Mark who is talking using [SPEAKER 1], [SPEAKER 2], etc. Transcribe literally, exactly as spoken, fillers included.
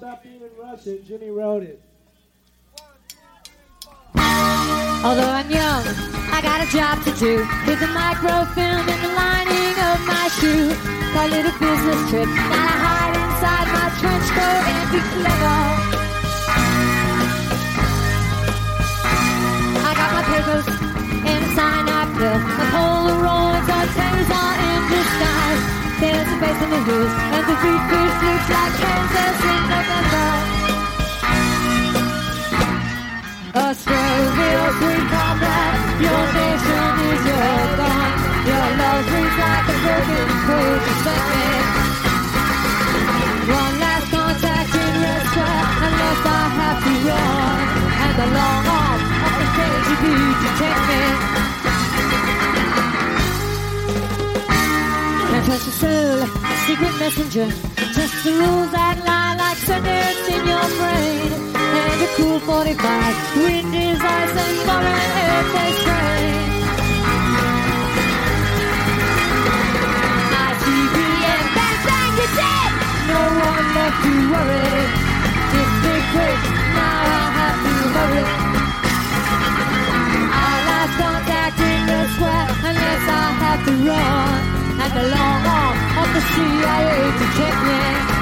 [SPEAKER 1] Stop Being in Russia. Jimmy wrote it.
[SPEAKER 2] Although I'm young, I got a job to do with the microfilm in the lining of my shoe. Call it a business trip, gotta hide inside my trench coat and be clever. I got my papers and a sign I fill. My Polaroids are Taser in disguise. There's a bass in the hills and the beat fish looks like Kansas in November. Australia, sweet comrade, your nation is your gun. Your love reads like a broken code to set me. One last contact in Red Square, unless I have to run. And the long arm of the K G B to take me. Can't trust your soul, a secret messenger. Just the rules that lie like sentence in your brain. And a cool forty-five, wind is ice and foreign air takes rain. I C B and bang bang, you're dead. No one left to worry. If they quit, now I'll have to hurry. Our last contact in the square, unless I have to run. And the long arm of the C I A to check me.